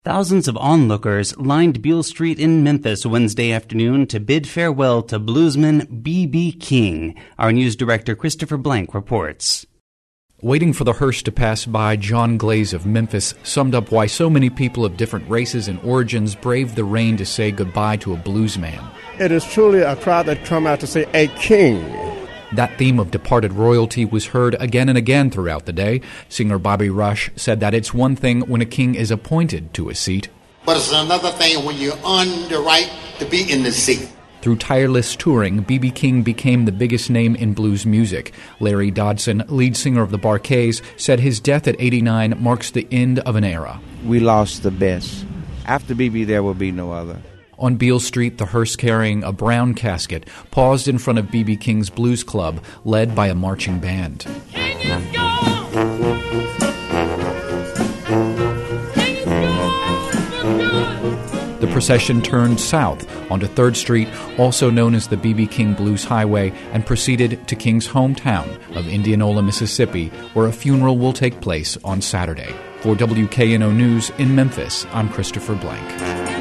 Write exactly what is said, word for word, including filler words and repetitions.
Thousands of onlookers lined Beale Street in Memphis Wednesday afternoon to bid farewell to bluesman B B. King. Our news director Christopher Blank reports. Waiting for the hearse to pass by, John Glaze of Memphis summed up why so many people of different races and origins braved the rain to say goodbye to a bluesman. It is truly a crowd that come out to say, a king. That theme of departed royalty was heard again and again throughout the day. Singer Bobby Rush said that it's one thing when a king is appointed to a seat, but it's another thing when you're on the right to be in the seat. Through tireless touring, B B. King became the biggest name in blues music. Larry Dodson, lead singer of the Bar-Kays, said his death at eighty-nine marks the end of an era. We lost the best. After B B, there will be no other. On Beale Street, the hearse carrying a brown casket paused in front of B B. King's Blues Club, led by a marching band. King is gone! King is gone for good! The procession turned south onto third Street, also known as the B B. King Blues Highway, and proceeded to King's hometown of Indianola, Mississippi, where a funeral will take place on Saturday. For W K N O News in Memphis, I'm Christopher Blank.